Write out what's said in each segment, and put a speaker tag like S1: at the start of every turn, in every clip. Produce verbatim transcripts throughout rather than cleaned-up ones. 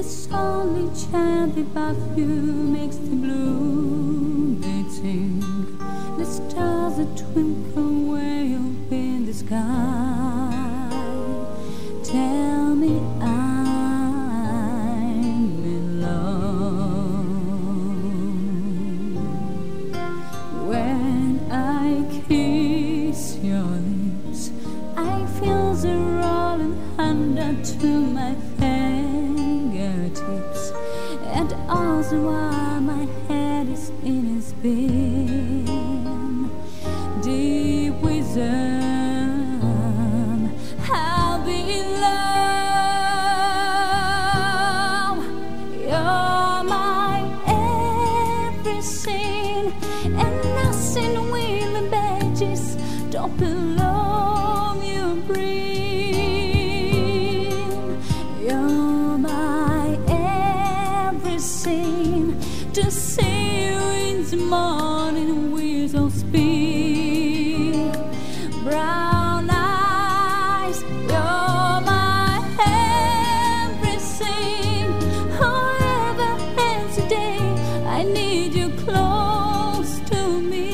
S1: This only chant about you makes the blue they sing. The stars that twinkle way up in the sky tell me I'm in love. When I kiss your lips, I feel the rolling thunder to my fingertips, and all the while my head is in a spin. Deep within, I'll be in love. You're my everything, and nothing will abate this don't belong you bring. You're my everything, to see you in the morning with no speed. Brown eyes, you're my everything. However ends the day, I need you close to me.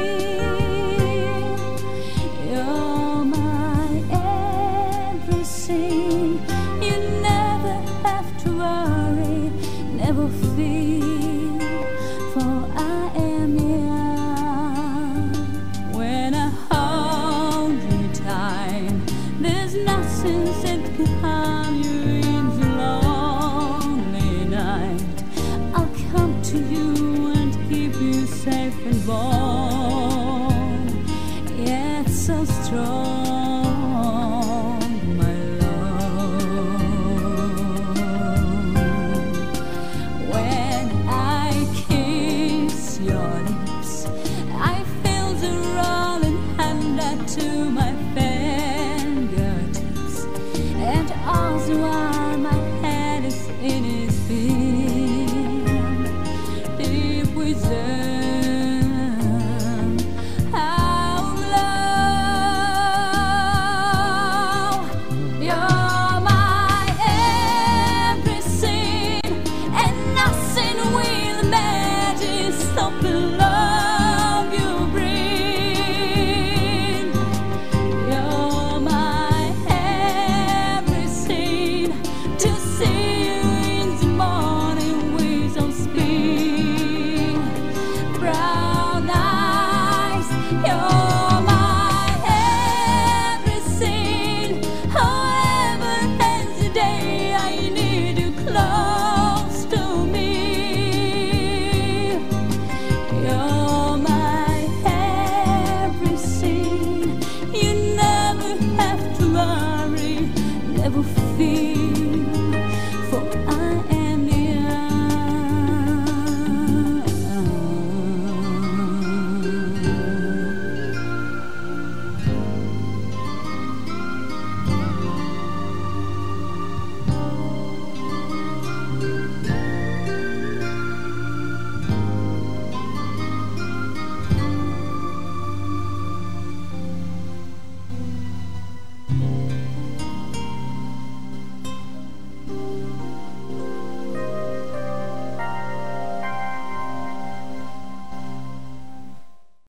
S1: You're my everything. You never have to worry, never fear, for I am young. When I hold you tight, there's nothing that can harm you in the lonely night. I'll come to you and keep you safe and warm, yet so strong.